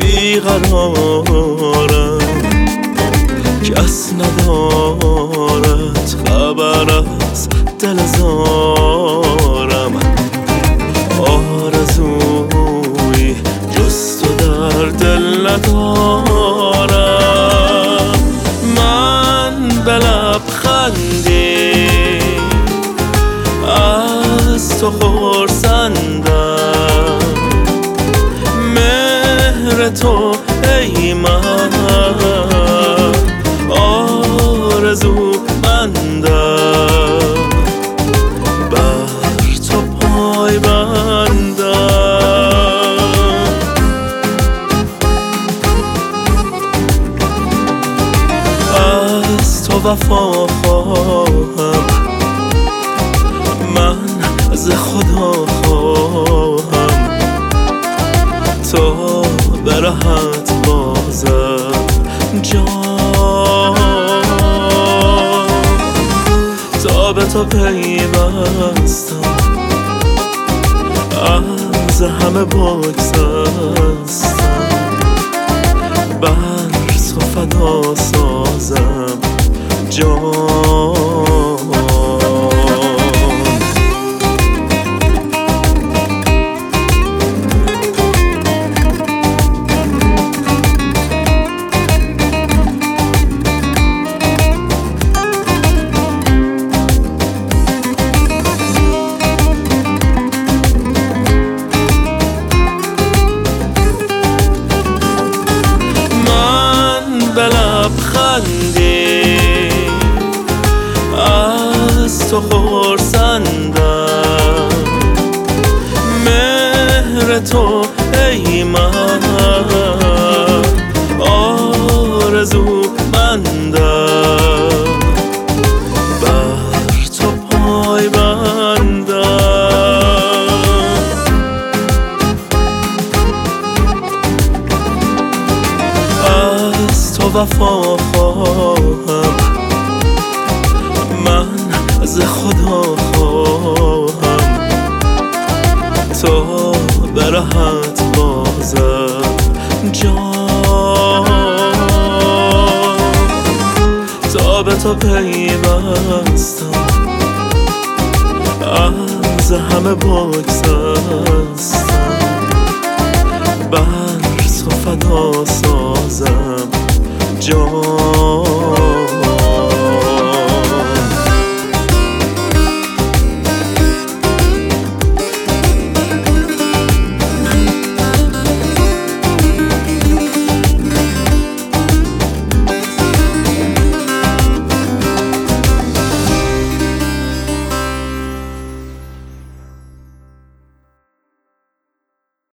بیقرارم، کس ندارد خبر از دل زارم. آرزوی جز تو در دل ندارم. من به لبخندی از تو خرسندم، مهر تو ای من آرزو مندم، بر تو پای بندم. از تو وفا خواهم، من از خدا خواهم، تو برهت بازم جان، تا به تو پیوستم، از همه بگذستم، بر تو فدا سازم جان. به لبخندی از تو خرسندم، مهر تو ای من آرزو مندم، بر تو پای بندم. از تو وفا خواهم، من از خدا خواهم، تو برهت بازم جان، تا به تو پیوستم، از همه بگذستم، بر تو فدا سازم جان.